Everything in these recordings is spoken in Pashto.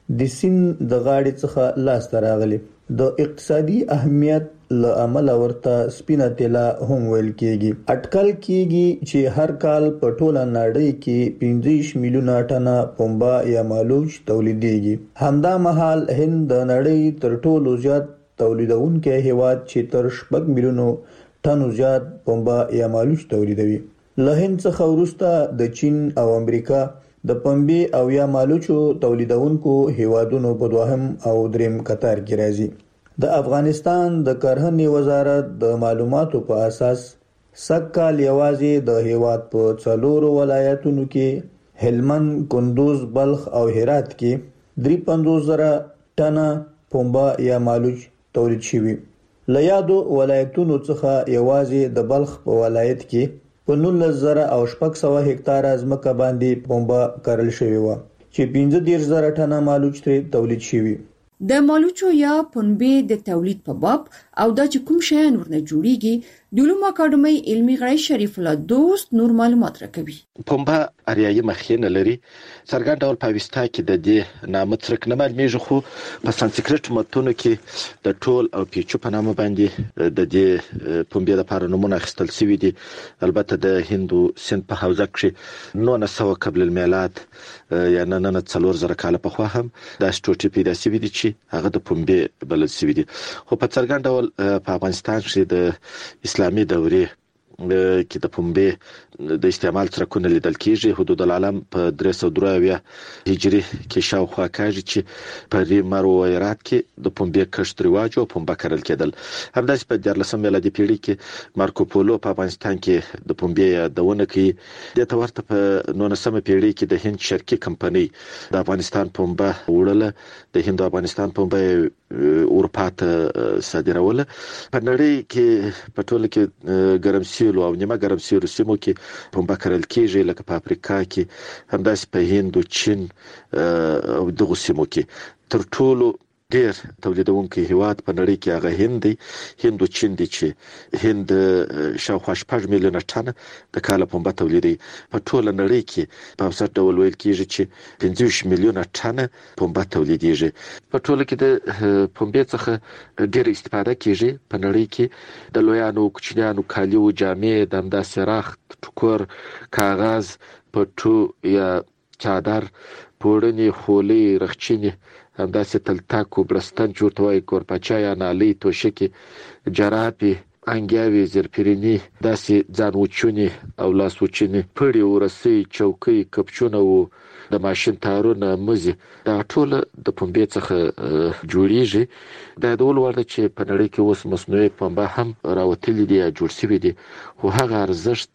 د سیند د غاړې څخه لاسته راغلي. د اقتصادي اهمیت له امله ورته سپینه طلا هم ویل کېږي. اټکل کېږي چې هر کال په ټوله نړۍ کې 15 میلیونه ټنه پنبه یا مالوچ تولیدېږي. همدا مهال هند د نړۍ تر ټولو زیات تولیدونکی هیواد چې تر 6 میلیونو ټنو زیات پنبه یا مالوچ تولیدوي. له هند څخه وروسته د چین او امریکا د پنبې او یا مالوچو تولیدونکو هیوادونو په دوهم او دریم قطار کې راځي. د افغانستان د کرهنې وزارت د معلوماتو په اساس سږکال یوازې د هیواد په 4 ولایتونو کې هلمند، کندوز، بلخ او هرات کې 53,000 ټنه پنبه یا مالوچ تولید شوي. له یادو ولایتونو څخه یوازې د بلخ په ولایت کې په 19,600 هکتاره ځمکه باندې پنبه کرل شوې وه چې 15,000 ټنه مالوچ ترې تولید شوي. د مالوچو یا پنبې د تولید په باب او دا چې کوم شیان ورنه جوړیږي د علومو اکاډمۍ علمي غړی شریف الله دوست نور معلومات راکوي. پنبه اریایي مخینه لري. څرګند ډول په وستا کې د دې نامه څرک نه معلومیږي، خو په سانسکریت متونو کې د ټول او پیچو په نامه باندې د دې پنبې لپاره نومونه اخیستل شوي دي. البته د هندو سند په حوزه کې 900 قبل المیلاد یا نن 4000 کال په خوا هم د ټوټې پیدا شوي دي چې هغه د پنبې بلل شوي دي. خو په څرګند ډول په افغانستان کې د اسلامي دورې کې د پنبې د استعمال څرکونه لیدل کېږي. حدود العالم په 303 هجری کې شاوخوا کېږي چې په ریمر او هرات کې د پنبې کښت رواج او پنبه کرل کېدل. همداسې په 14 میلادي پیړۍ کې مارکو پولو په افغانستان کې د پنبې یادونه کوي. د تورته په 19مه پیړۍ کې د هند شرقي کمپنۍ د افغانستان پنبه وړله. د هند او افغانستان پنبه اروپا ته صادروله. په نړۍ کې په ټوله کې ګرم سیلو او نیمه ګرم سیلو سیمو کې پنبه کرل کېږي، لکه په افریقا کې، همداسې په هند او چین او دغه سیمو کې. تر ټولو ډیر تولیدونکي هیواد په نړۍ کې هغه هند دی. هند او چین دي چې هند شاوخوا 6 میلیونه ټنه د کال پنبه تولیدوي. په ټوله نړۍ کې په اوسط ډول ویل کېږي چې 15 میلیونه ټنه پنبه تولیدېږي. په ټوله کې د پنبې څخه ډیر استفاده کېږي. په نړۍ کې د لویانو کوچنیانو کالیو، جامې، د همداسې رخت، ټوکر، کاغذ، پټو یا چادر، پوړنې، خولۍ، رخچینې، همداسې تلتاکو، برستن چې ورته وایي، کورپاچا یا نالۍ، توشکې، جرابې، انګیاوې، زرپریني، داسې ځان وچونې او لاس وچونې، پړې، ورسۍ، چوکۍ، کپچونه او د ماشین تارونه، مزي، دا ټول د پنبې څخه جوړیږي. دا د ول ورته چې په نړۍ کې اوس مصنوعي پنبه هم راوتلي دي یا جوړ شوي دي، خو هغه ارزښت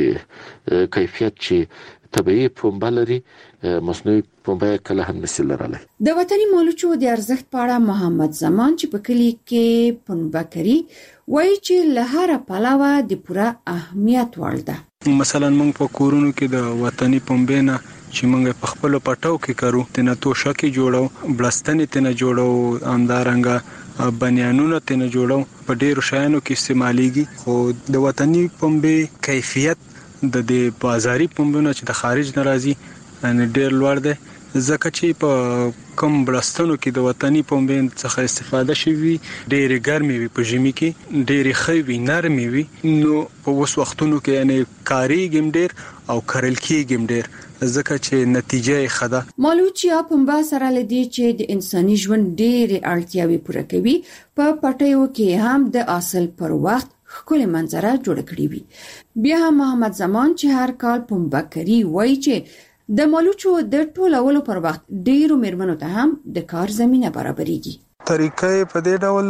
چې کیفیت چې طبيعي پنبه لري مصنوعي پنبه کله هم نشي لرلی. د وطني مالوچو د ارزښت په اړه محمد زمان چې په کلی کې پنبه کوي وایي چې له هر پلوه د پوره اهمیت وړ ده. مثلا موږ په کورونو کې د وطني پنبه نه چې موږ په خپل پټاو کې کارو، تنه توشکې جوړو، بلستنې تنه جوړو، اندارنګه بنیانونه تنه جوړو، په ډیرو شیانو کې استعماليږي. خو د وطني پنبه کیفیت د دې بازاري پنبونو چې د خارج ناراضي ان ډیر لوړ دی، ځکه چې په کم بلستانو کې د وطني پنبې څخه استفاده شوی ډېر ګرمي وي، په ژمي کې ډېر خوي نرمي وي. نو په اوس وختونو کې یعنی کاریږم ډېر او کرل کېږم ډېر، ځکه چې نتیجه یې ښه ده. مالوچ یا پنبه سره لدی چې د انساني ژوند ډېر اړتیاوې پوره کوي، په پټیو کې هم د حاصل پر وخت ښکلې منظره جوړه کړې وي. بیا هم محمد زمان چې هر کال پنبه کوي وایي چې د مالوچو د ټولولو پر وخت ډیرو میرمنو ته هم د کار زمينه برابرېږي. طریقې په دې ډول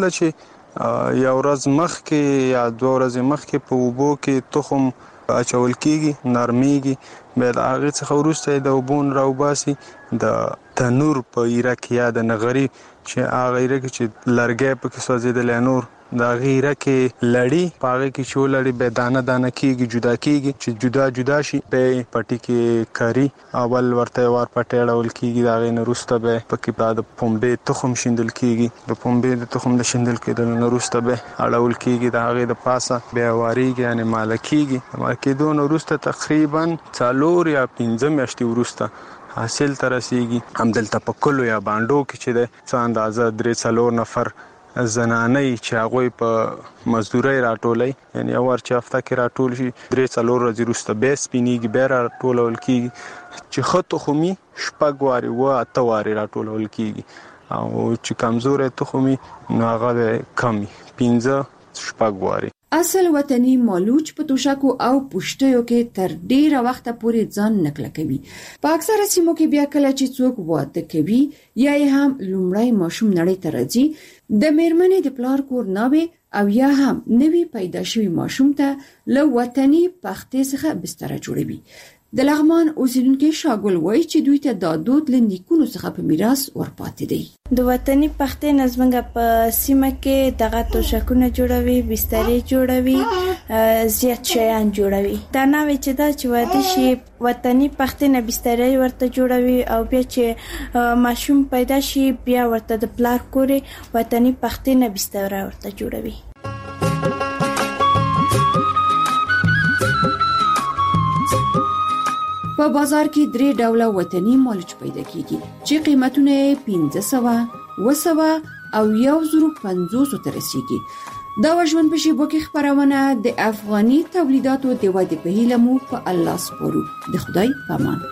چې یو ورځ مخکې یا 2 ورځې مخکې په اوبو کې تخم اچول کېږي، نرمېږي، بیا د هغې څخه وروسته د اوبون راوباسي د تنور په ایره کې یا د نغري چې هغه ایره کې چې لرګی پکې سوځېدلی نور د غیره کې لړی پاغه کې چې ولړی به دانه دانه کېږي، جدا کېږي، چې جدا جدا شي په پټي کې کاری اول ورته ور پټي اړول کېږي. دا غي نورسته به پکې د پنبې تخم شیندل کېږي، د پنبې د تخم د شیندل کېدل نورسته به اړول کېږي، دا غي د پاسه به واریږي یعنی مالکیږي. مالکې دوه نورسته تقریبا 4 یا 5 میاشتې ورسته حاصل ته رسیږي. همدلته په کلو یا بانډو کې چې د څه اندازه 3-4 نفر زنانې چې هغوی په مزدورۍ راټولي، یعنی اور چې هفته کې راټول شي 3-4 ورځې وروسته بیا سپینېږي، بیا راټولول کېږي. چې ښه تخمي 6 وارې 8 وارې راټولول کېږي، او چې کمزوری تخمي نو هغه کم 15-6 وارې. اصل وطني مالوچ په توشکو او پوشټیو کې تر ډیره وخته پورې ځان نکله کوي. په اکثره سیمو کې بیا کله چې څوک واده کوي یا هم لومړی ماشوم نړۍ ته راځي، د میرمنې د پلار کور ناوي او یا هم نوی پیدا شوی ماشوم ته له وطني پختې څخه بستر جوړوي. د لغمان اوسیدونکو شاګل وایي چې دوی ته د دود لنیکونو څخه په میراث ورپاتې دی. د وطني پختې نظمنګ په سیمه کې دغه توشکونه جوړوي، بسترې جوړوي، زیات شیان جوړوي. دا نوې چې دا چې واده شي وطني پختې نه بسترې ورته جوړوي، او بیا چې ماشوم پیدا شي بیا ورته د پلار کورې وطني پختې نه بستر ورته جوړوي. په بازار کې 3 ډوله وطني مالوچ پیدا کیږي چې قیمتونه 1500 او 1050 ته رسیدي. دا وژن په شیبو کې خبرونه د افغاني تولیداتو د ودې په هیله مو په الله سپارو. د خدای پامان.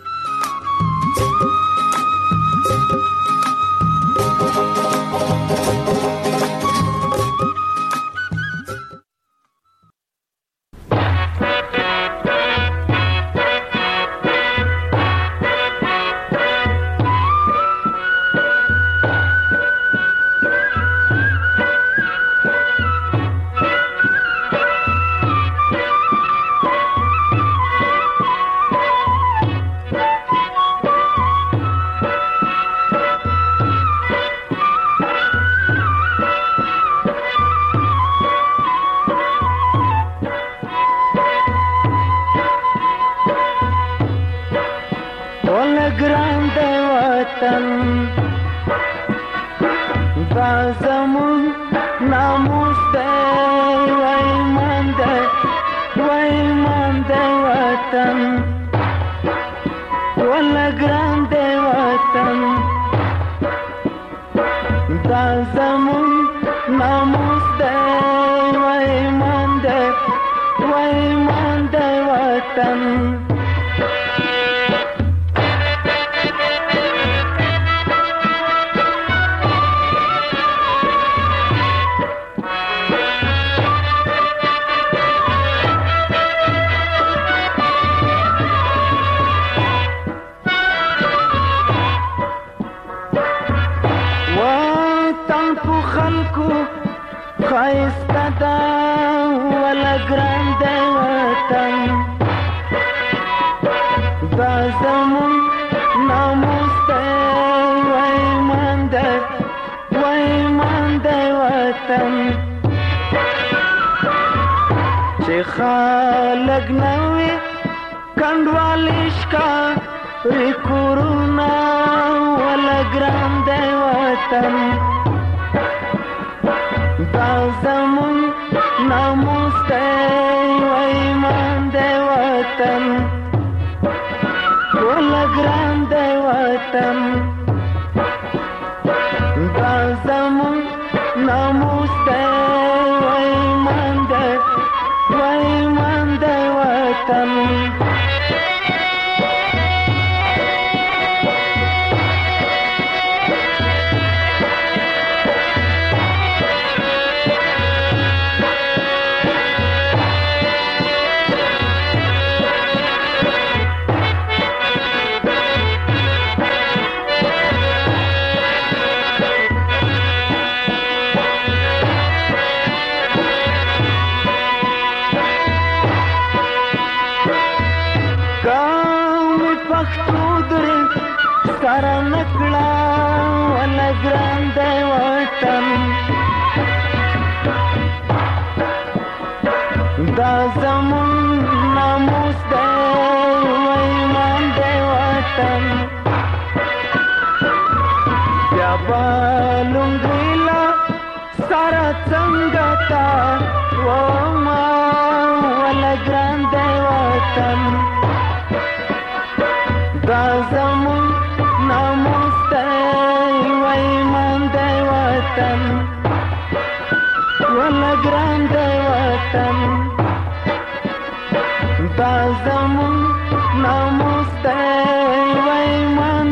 خالق نوی کندوالیش کا ریکورونا ولا ګران دی وطن دا زمون ناموس دی و ایمان دی وطن ولا ګران دی وطن دا زمون ناموس دی و ایمان دی وطن سارا نکلا ولا ګران دی وطن دا زمون ناموس دی و ایمان دی وطن بیا بالونګیلا سارا څنګه تا و ما ولا ګران دی وطن دا زمون وطن دا زمون ناموس دی وایمان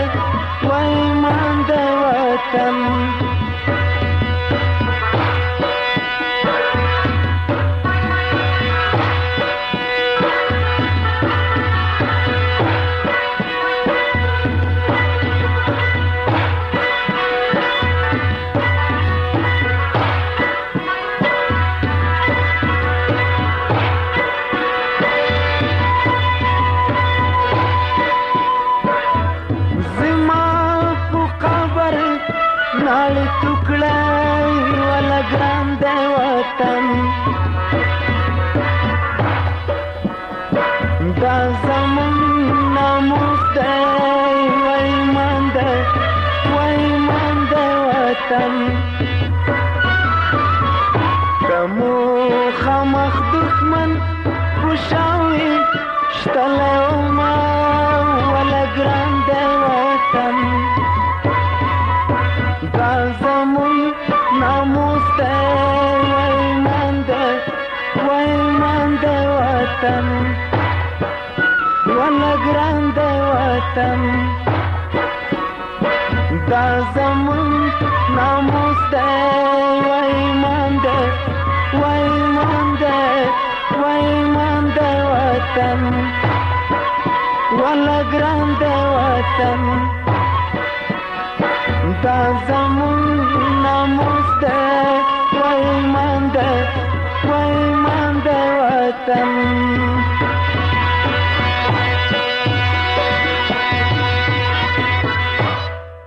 دی وطن ناړې ټوکړه ولا ګران دی وطن دا زمون ناموس دی وایمان دی وطن که مو خامخ دښمن خوشاوي شتلی وما ولا ګران دی وطن دا زمون ناموس دی وایمان دی وطن ولا ګران دی وطن دا زمون ناموس دی وایمان دی وطن ولا ګران دی وطن دا زمون ناموس دی وایمان دی وطن